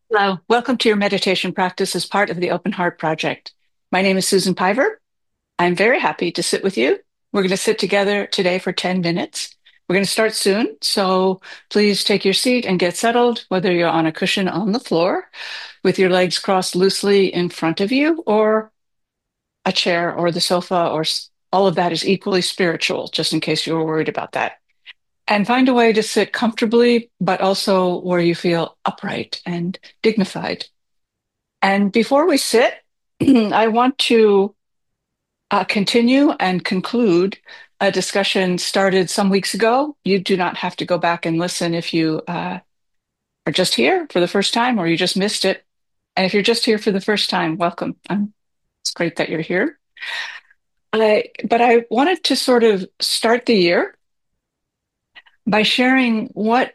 Hello, welcome to your meditation practice as part of the Open Heart Project. My name is Susan Piver. I'm very happy to sit with you. We're going to sit together today for 10 minutes. We're going to start soon, so please take your seat and get settled, whether you're on a cushion on the floor with your legs crossed loosely in front of you, or a chair or the sofa, all of that is equally spiritual, just in case you were worried about that. And find a way to sit comfortably, but also where you feel upright and dignified. And before we sit, I want to continue and conclude a discussion started some weeks ago. You do not have to go back and listen if you are just here for the first time or you just missed it. And if you're just here for the first time, welcome. It's great that you're here. But I wanted to sort of start the year by sharing what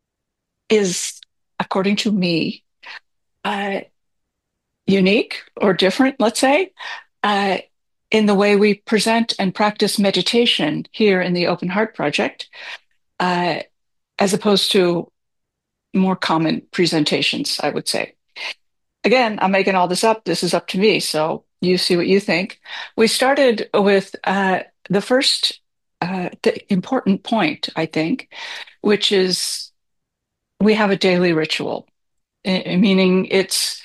is, according to me, uh, unique or different, let's say, uh, in the way we present and practice meditation here in the Open Heart Project, uh, as opposed to more common presentations, I would say. Again, I'm making all this up. This is up to me. So you see what you think. We started with the first the important point, I think, which is we have a daily ritual, meaning it's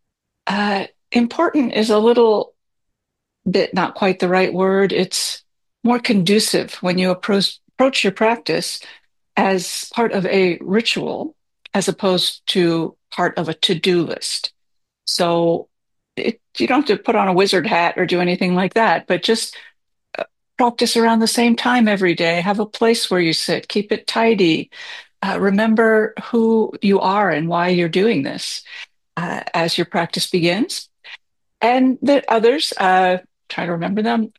important is a little bit not quite the right word. It's more conducive when you approach your practice as part of a ritual as opposed to part of a to-do list. So you don't have to put on a wizard hat or do anything like that, but just practice around the same time every day. Have a place where you sit, keep it tidy. Remember who you are and why you're doing this as your practice begins. And the others, try to remember them.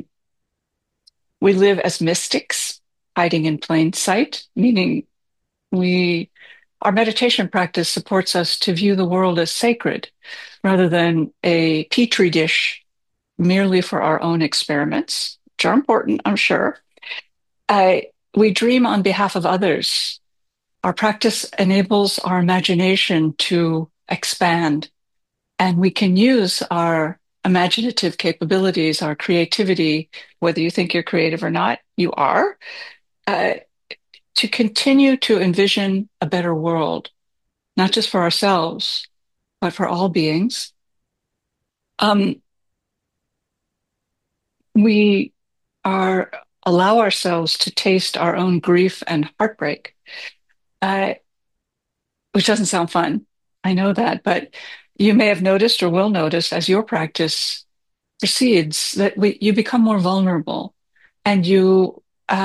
We live as mystics, hiding in plain sight, meaning we our meditation practice supports us to view the world as sacred rather than a petri dish merely for our own experiments, which are important, I'm sure. Uh, we dream on behalf of others. Our practice enables our imagination to expand, and we can use our imaginative capabilities, our creativity, whether you think you're creative or not, you are, uh, to continue to envision a better world, not just for ourselves, but for all beings. Um, we are allow ourselves to taste our own grief and heartbreak, uh, which doesn't sound fun. I know that, but you may have noticed or will notice as your practice proceeds that you become more vulnerable and you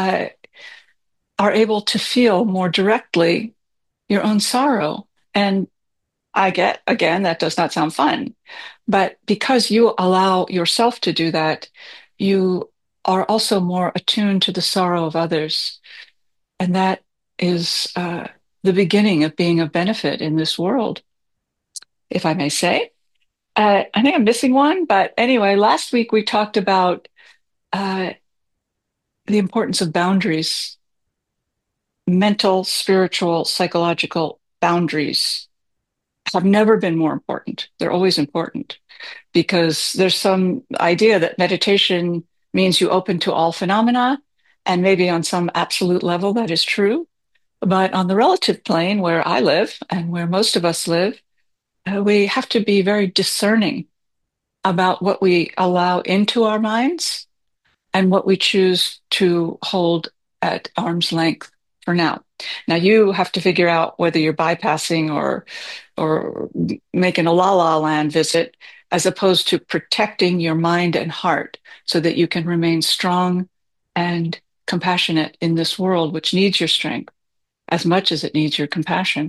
are able to feel more directly your own sorrow. And I get, again, that does not sound fun. But because you allow yourself to do that, you are also more attuned to the sorrow of others. And that is the beginning of being of benefit in this world, if I may say. I think I'm missing one, but anyway, last week we talked about uh, the importance of boundaries, mental, spiritual, psychological boundaries have never been more important. They're always important because there's some idea that meditation means you open to all phenomena, and maybe on some absolute level that is true. But on the relative plane where I live and where most of us live, we have to be very discerning about what we allow into our minds and what we choose to hold at arm's length for now. Now you have to figure out whether you're bypassing or making a la la land visit as opposed to protecting your mind and heart so that you can remain strong and compassionate in this world, which needs your strength as much as it needs your compassion.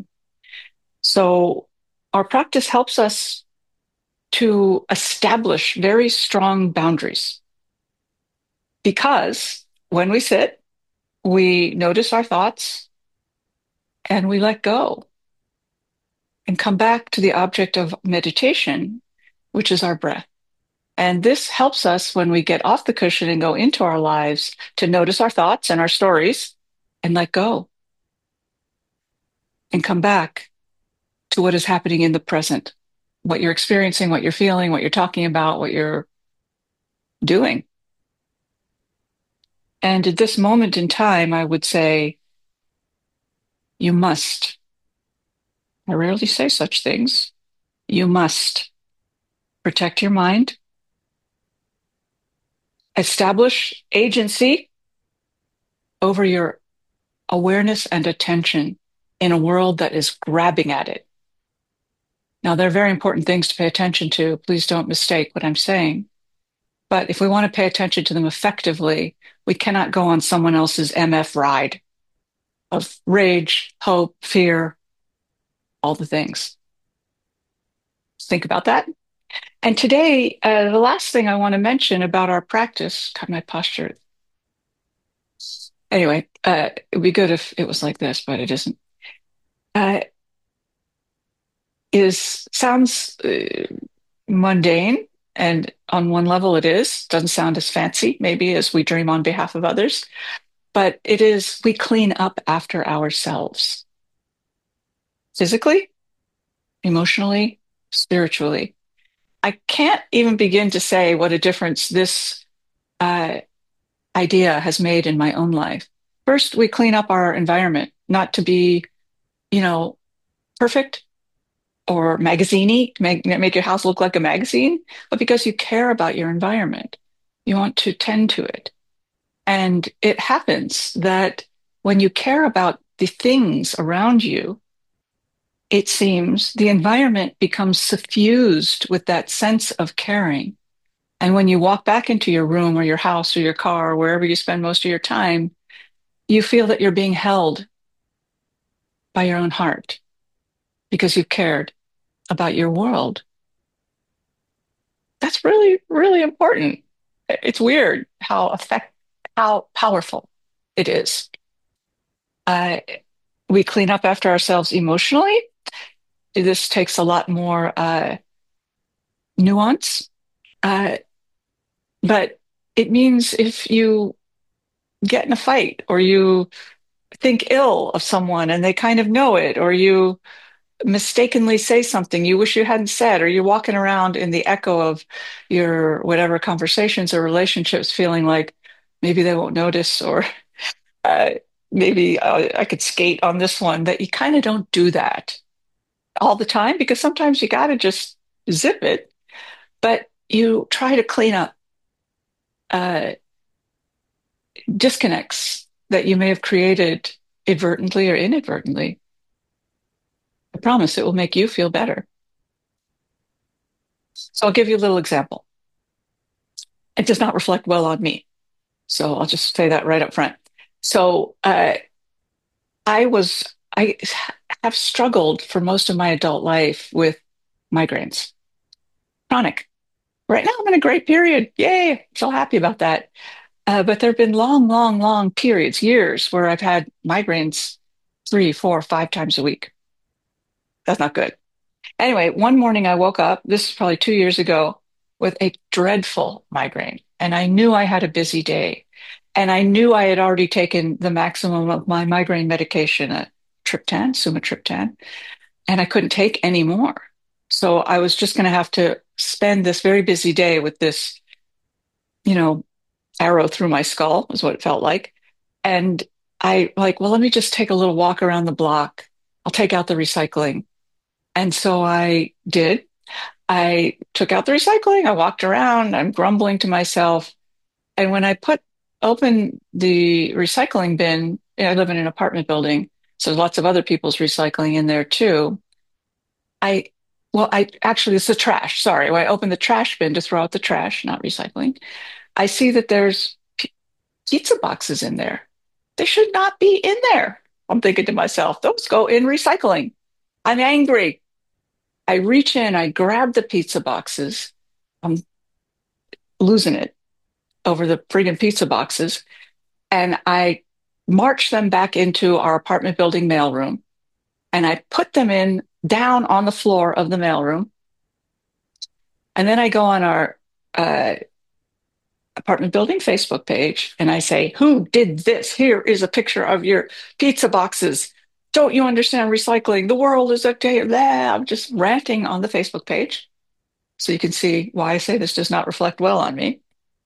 So our practice helps us to establish very strong boundaries because when we sit, we notice our thoughts and we let go and come back to the object of meditation, which is our breath. And this helps us when we get off the cushion and go into our lives to notice our thoughts and our stories and let go and come back to what is happening in the present, what you're experiencing, what you're feeling, what you're talking about, what you're doing. And at this moment in time, I would say you must. I rarely say such things. You must protect your mind, establish agency over your awareness and attention in a world that is grabbing at it. Now, there are very important things to pay attention to. Please don't mistake what I'm saying. But if we want to pay attention to them effectively, we cannot go on someone else's MF ride of rage, hope, fear, all the things. Think about that. And today, the last thing I want to mention about our practice, God, my posture. Anyway, it'd be good if it was like this, but it isn't. Uh, is sounds mundane, and on one level, it is. Doesn't sound as fancy, maybe, as we dream on behalf of others, but it is. We clean up after ourselves, physically, emotionally, spiritually. I can't even begin to say what a difference this uh, idea has made in my own life. First, we clean up our environment, not to be, you know, perfect or magaziney, make your house look like a magazine, but because you care about your environment. You want to tend to it. And it happens that when you care about the things around you, it seems the environment becomes suffused with that sense of caring. And when you walk back into your room or your house or your car or wherever you spend most of your time, you feel that you're being held by your own heart because you've cared about your world. That's really, really important. It's weird how powerful it is. Uh, we clean up after ourselves emotionally. This takes a lot more nuance, uh, but it means if you get in a fight or you think ill of someone and they kind of know it, or you mistakenly say something you wish you hadn't said, or you're walking around in the echo of your whatever conversations or relationships feeling like maybe they won't notice, or uh, maybe I could skate on this one, that you kind of don't do that all the time because sometimes you got to just zip it, but you try to clean up uh, disconnects that you may have created advertently or inadvertently. I promise it will make you feel better. So I'll give you a little example. It does not reflect well on me. So I'll just say that right up front. So I was, I have struggled for most of my adult life with migraines, chronic. Right now, I'm in a great period. Yay. So happy about that. But there have been long, long, long periods, years, where I've had migraines 3, 4, 5 times a week. That's not good. Anyway, one morning I woke up, this is probably 2 years ago, with a dreadful migraine. And I knew I had a busy day. And I knew I had already taken the maximum of my migraine medication, a triptan, sumatriptan, and I couldn't take any more. So I was just going to have to spend this very busy day with this, you know, arrow through my skull, is what it felt like. And I like, well, let me just take a little walk around the block. I'll take out the recycling. And so I did. I took out the recycling. I walked around. I'm grumbling to myself. And when I open the recycling bin, I live in an apartment building, so there's lots of other people's recycling in there too. I, I actually, it's the trash. Sorry. When I open the trash bin to throw out the trash, not recycling, I see that there's pizza boxes in there. They should not be in there. I'm thinking to myself, those go in recycling. I'm angry. I reach in, I grab the pizza boxes. I'm losing it over the friggin' pizza boxes. And I march them back into our apartment building mailroom. And I put them in down on the floor of the mailroom. And then I go on our uh, apartment building Facebook page and I say, who did this? Here is a picture of your pizza boxes. Don't you understand recycling? The world is a day. Blah. I'm just ranting on the Facebook page. So you can see why I say this does not reflect well on me.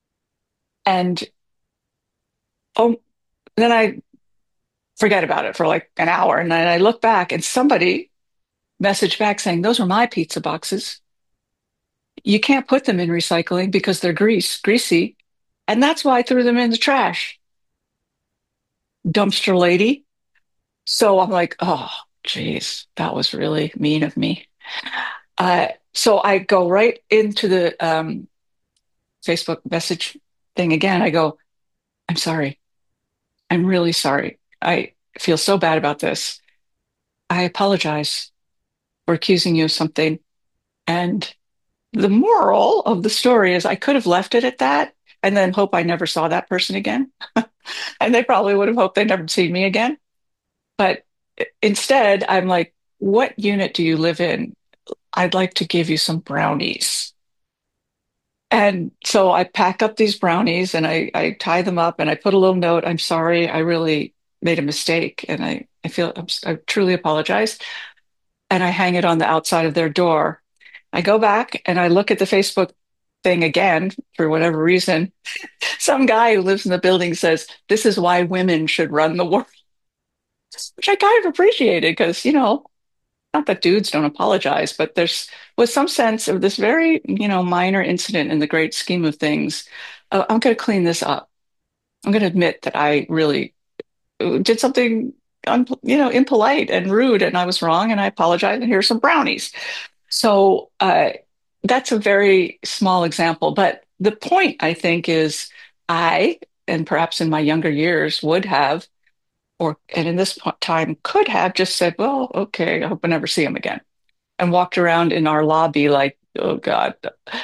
And oh, then I forget about it for like an hour. And then I look back and somebody messaged back saying, those are my pizza boxes. You can't put them in recycling because they're greasy. And that's why I threw them in the trash, dumpster lady. So I'm like, oh, geez, that was really mean of me. So I go right into the Facebook message thing again. I go, I'm sorry. I'm really sorry. I feel so bad about this. I apologize for accusing you of something. And the moral of the story is I could have left it at that and then hope I never saw that person again. And they probably would have hoped they'd never seen me again. But instead, I'm like, what unit do you live in? I'd like to give you some brownies. And so I pack up these brownies and I tie them up and I put a little note. I'm sorry. I really made a mistake. And I truly apologize. And I hang it on the outside of their door. I go back and I look at the Facebook thing again for whatever reason. Some guy who lives in the building says, this is why women should run the world, which I kind of appreciated because, not that dudes don't apologize, but there's was some sense of this very, minor incident in the great scheme of things. I'm going to clean this up. I'm going to admit that I really did something, impolite and rude, and I was wrong, and I apologize. And here's some brownies. So that's a very small example, but the point I think is I, and perhaps in my younger years, would have, and in this time could have just said, "Well, okay, I hope I never see him again." And walked around in our lobby like, oh God.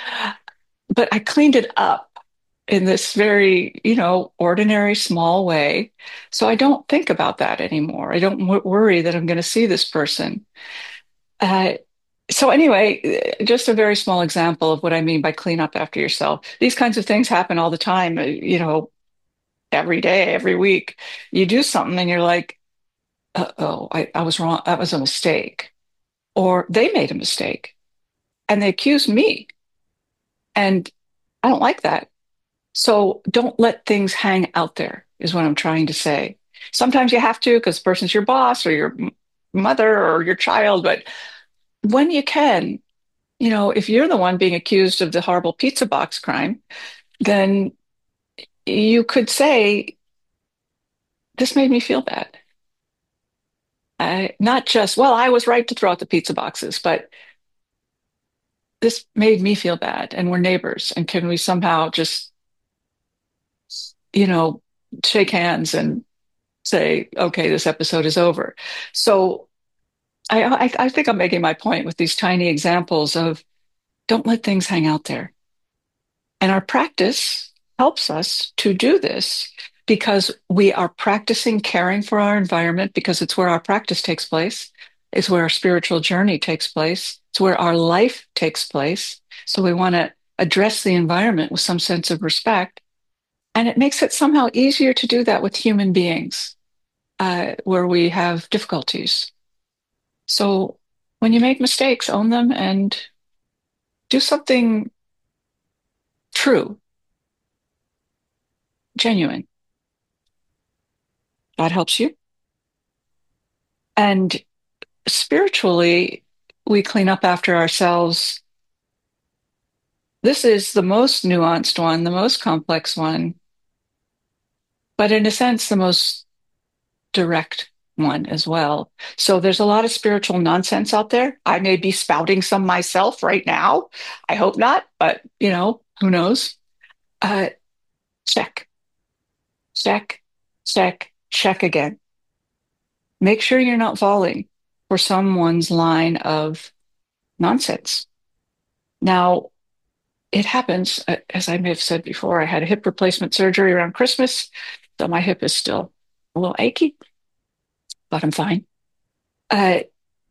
But I cleaned it up in this very, ordinary, small way. So I don't think about that anymore. I don't worry that I'm going to see this person. Uh, so anyway, just a very small example of what I mean by clean up after yourself. These kinds of things happen all the time, every day, every week. You do something and you're like, uh-oh, I was wrong. That was a mistake. Or they made a mistake and they accused me. And I don't like that. So don't let things hang out there, is what I'm trying to say. Sometimes you have to because the person's your boss or your mother or your child, but when you can, if you're the one being accused of the horrible pizza box crime, then you could say, this made me feel bad. Not just, well, I was right to throw out the pizza boxes, but this made me feel bad and we're neighbors. And can we somehow just, you know, shake hands and say, okay, this episode is over. So I think I'm making my point with these tiny examples of don't let things hang out there. And our practice helps us to do this because we are practicing caring for our environment because it's where our practice takes place. It's where our spiritual journey takes place. It's where our life takes place. So we want to address the environment with some sense of respect. And it makes it somehow easier to do that with human beings where we have difficulties. So when you make mistakes, own them and do something true, genuine. That helps you. And spiritually, we clean up after ourselves. This is the most nuanced one, the most complex one, but in a sense, the most direct one as well. So there's a lot of spiritual nonsense out there. I may be spouting some myself right now. I hope not, but who knows? Uh, check, check, check again. Make sure you're not falling for someone's line of nonsense. Now, it happens, as I may have said before, I had a hip replacement surgery around Christmas, so my hip is still a little achy, but I'm fine. Uh,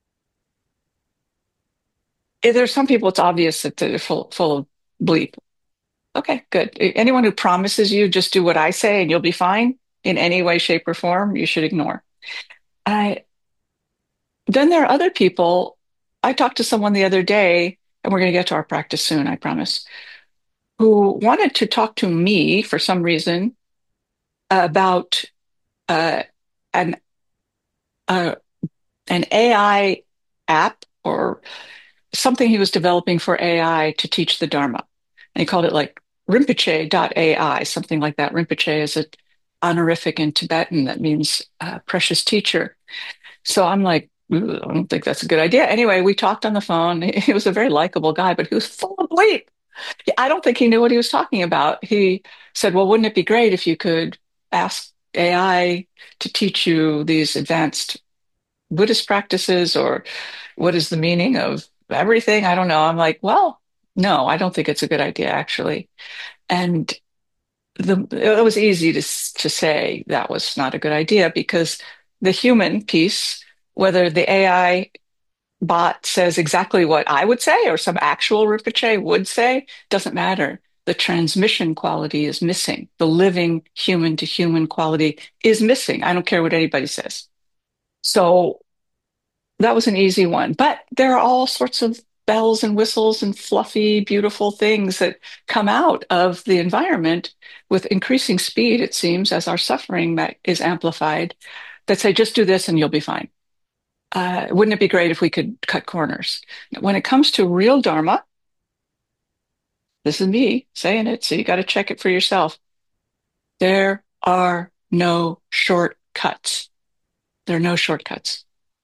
there's some people, it's obvious that they're full of bleep. Okay, good. Anyone who promises you just do what I say and you'll be fine in any way, shape, or form, you should ignore. Then there are other people. I talked to someone the other day, and we're going to get to our practice soon, I promise, who wanted to talk to me for some reason about uh, an uh, an AI app or something he was developing for AI to teach the Dharma. And he called it like Rinpoche.ai, something like that. Rinpoche is an honorific in Tibetan that means precious teacher. So I'm like, "Ooh, I don't think that's a good idea." Anyway, we talked on the phone. He was a very likable guy, but he was full of bleep. I don't think he knew what he was talking about. He said, "Well, wouldn't it be great if you could ask AI to teach you these advanced Buddhist practices, or what is the meaning of everything?" I don't know. I'm like, well, no, I don't think it's a good idea, actually. And it was easy to say that was not a good idea because the human piece, whether the AI bot says exactly what I would say or some actual Rinpoche would say, doesn't matter. The transmission quality is missing. The living human to human quality is missing. I don't care what anybody says. So that was an easy one. But there are all sorts of bells and whistles and fluffy, beautiful things that come out of the environment with increasing speed, it seems, as our suffering is amplified, that say, just do this and you'll be fine. Wouldn't it be great if we could cut corners? When it comes to real Dharma, this is me saying it, so you got to check it for yourself. There are no shortcuts. There are no shortcuts.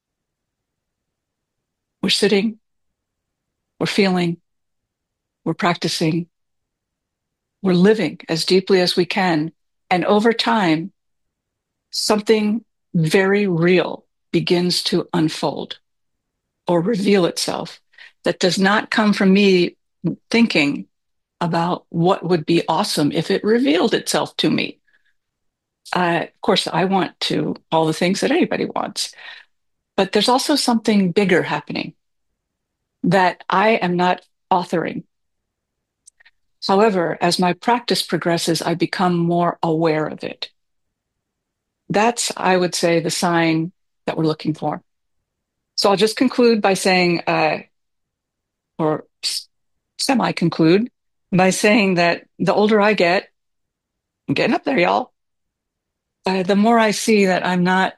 We're sitting, we're feeling, we're practicing, we're living as deeply as we can. And over time, something very real begins to unfold or reveal itself that does not come from me thinking about what would be awesome if it revealed itself to me. Of course, I want to all the things that anybody wants, but there's also something bigger happening that I am not authoring. However, as my practice progresses, I become more aware of it. That's, I would say, the sign that we're looking for. So I'll just conclude by saying, or semi conclude by saying that the older I get, I'm getting up there, y'all, the more I see that I'm not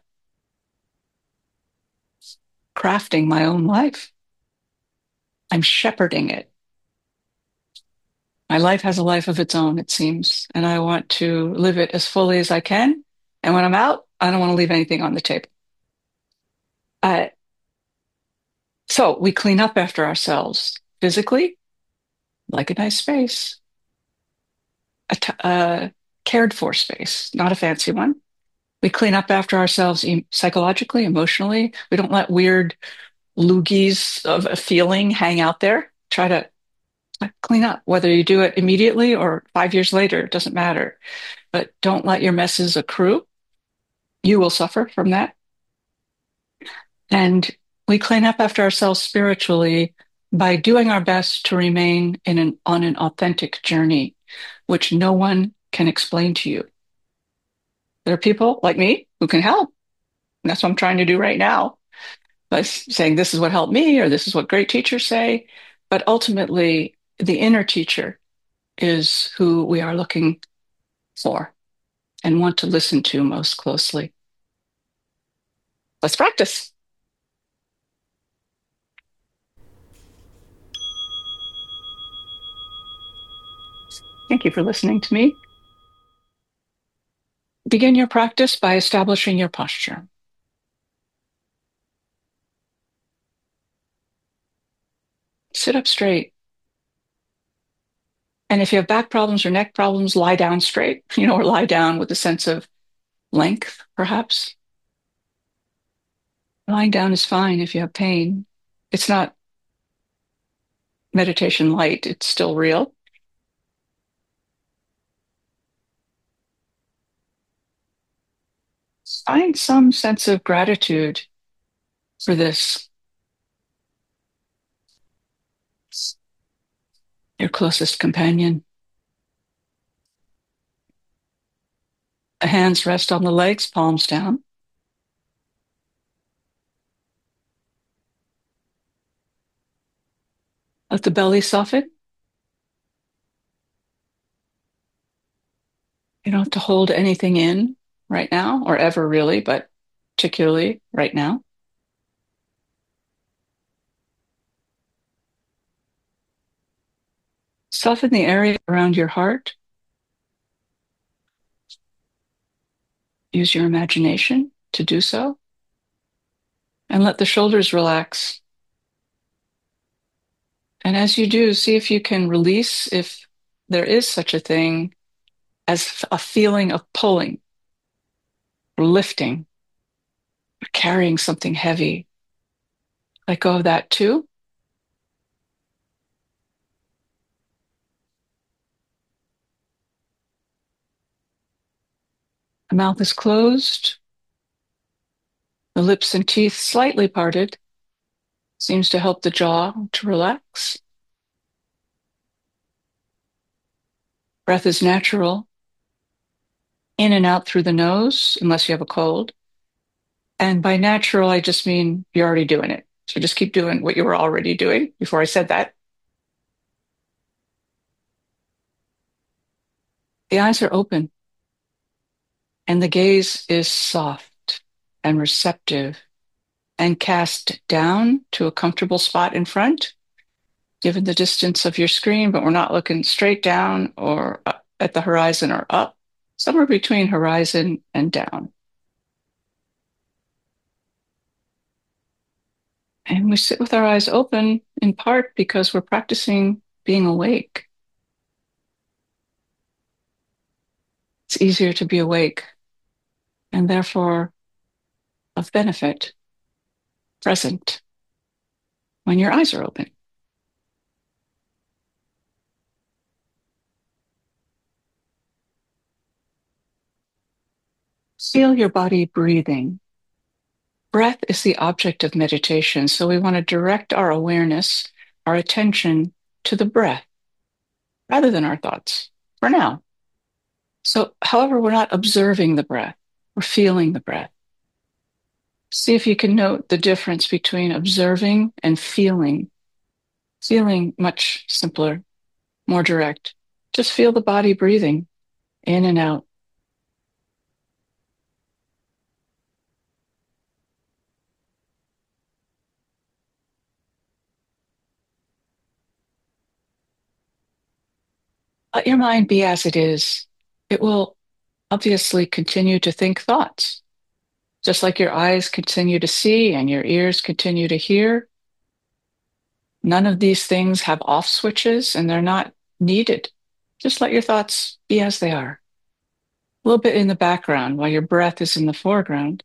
crafting my own life. I'm shepherding it. My life has a life of its own, it seems, and I want to live it as fully as I can. And when I'm out, I don't want to leave anything on the table. Uh, so we clean up after ourselves physically, like a nice space, a cared for space, not a fancy one. We clean up after ourselves psychologically, emotionally. We don't let weird loogies of a feeling hang out there. Try to clean up, whether you do it immediately or 5 years later, it doesn't matter. But don't let your messes accrue. You will suffer from that. And we clean up after ourselves spiritually by doing our best to remain on an authentic journey, which no one can explain to you. There are people like me who can help. And that's what I'm trying to do right now by saying this is what helped me or this is what great teachers say. But ultimately, the inner teacher is who we are looking for and want to listen to most closely. Let's practice. Thank you for listening to me. Begin your practice by establishing your posture. Sit up straight. And if you have back problems or neck problems, lie down straight, or lie down with a sense of length, perhaps. Lying down is fine if you have pain. It's not meditation light, it's still real. Find some sense of gratitude for this, your closest companion. The hands rest on the legs, palms down. Let the belly soften. You don't have to hold anything in right now, or ever really, but particularly right now. Soften the area around your heart. Use your imagination to do so. And let the shoulders relax. And as you do, see if you can release, if there is such a thing as a feeling of pulling or lifting or carrying something heavy. Let go of that too. The mouth is closed, the lips and teeth slightly parted. Seems to help the jaw to relax. Breath is natural, in and out through the nose, unless you have a cold. And by natural, I just mean you're already doing it. So just keep doing what you were already doing before I said that. The eyes are open and the gaze is soft and receptive and cast down to a comfortable spot in front, given the distance of your screen, but we're not looking straight down or up at the horizon or up, somewhere between horizon and down. And we sit with our eyes open in part because we're practicing being awake. It's easier to be awake and therefore of benefit, present, when your eyes are open. Feel your body breathing. Breath is the object of meditation, so we want to direct our awareness, our attention to the breath rather than our thoughts for now. So, however, we're not observing the breath, we're feeling the breath. See if you can note the difference between observing and feeling. Feeling much simpler, more direct. Just feel the body breathing in and out. Let your mind be as it is. It will obviously continue to think thoughts, just like your eyes continue to see and your ears continue to hear. None of these things have off switches and they're not needed. Just let your thoughts be as they are. A little bit in the background while your breath is in the foreground.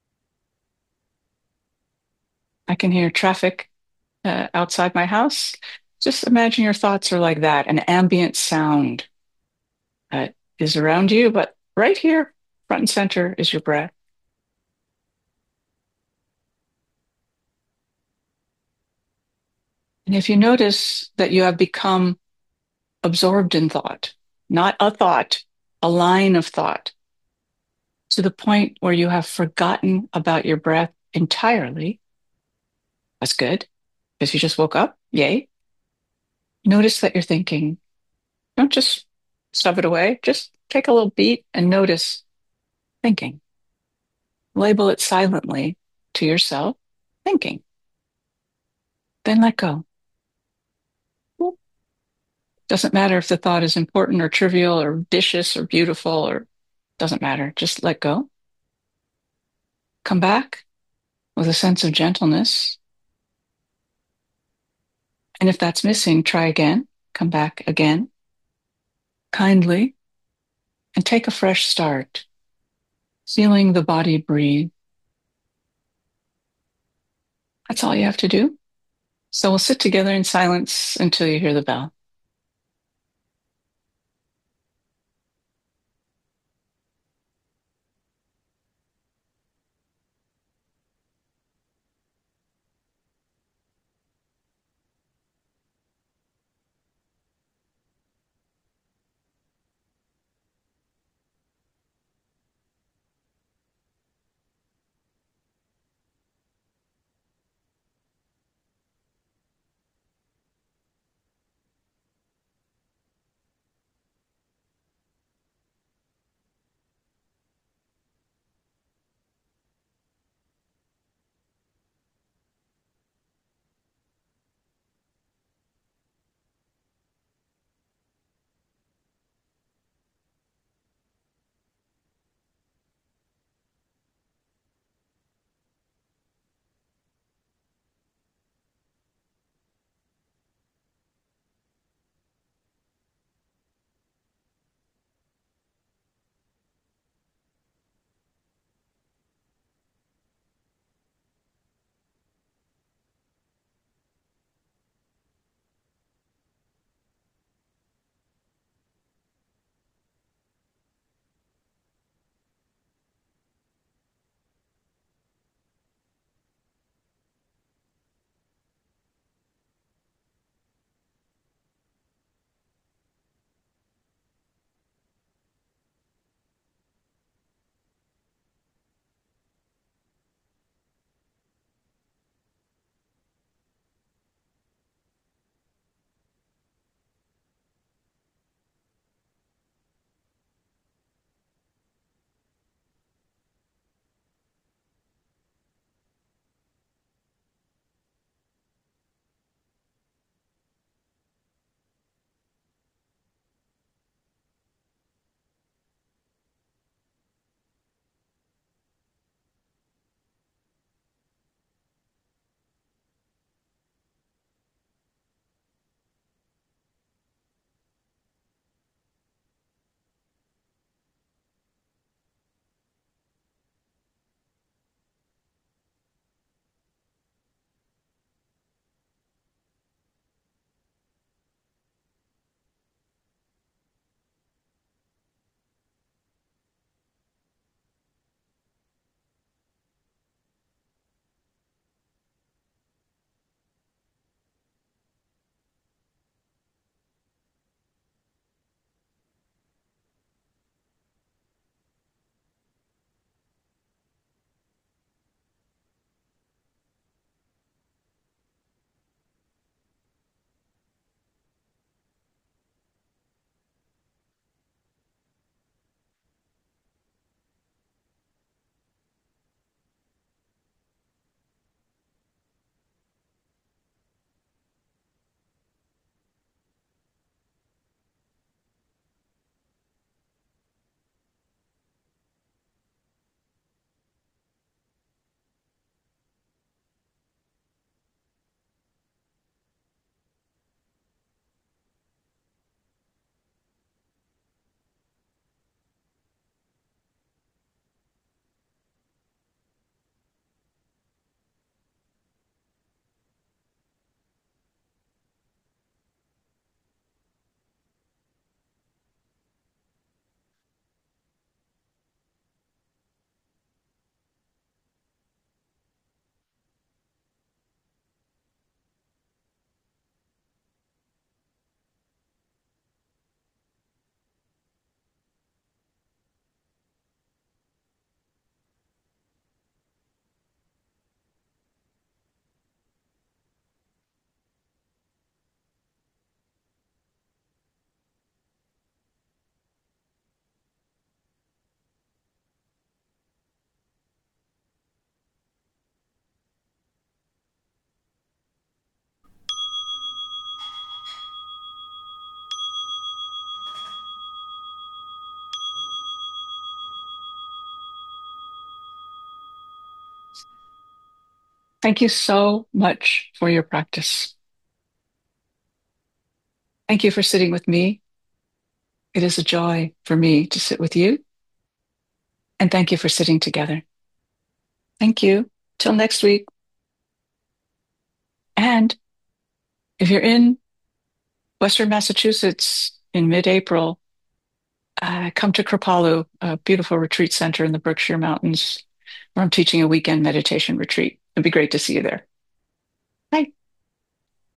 I can hear traffic outside my house. Just imagine your thoughts are like that, an ambient sound that is around you, but right here, front and center, is your breath. And if you notice that you have become absorbed in thought, not a thought, a line of thought, to the point where you have forgotten about your breath entirely, that's good, because you just woke up, yay. Notice that you're thinking. Don't just shove it away, just take a little beat and notice thinking. Label it silently to yourself, thinking. Then let go. Doesn't matter if the thought is important or trivial or vicious or beautiful or doesn't matter. Just let go. Come back with a sense of gentleness. And if that's missing, try again. Come back again, kindly, and take a fresh start, feeling the body breathe. That's all you have to do. So we'll sit together in silence until you hear the bell. Thank you so much for your practice. Thank you for sitting with me. It is a joy for me to sit with you. And thank you for sitting together. Thank you. Till next week. And if you're in Western Massachusetts in mid-April, come to Kripalu, a beautiful retreat center in the Berkshire Mountains, where I'm teaching a weekend meditation retreat. It'd be great to see you there. Bye.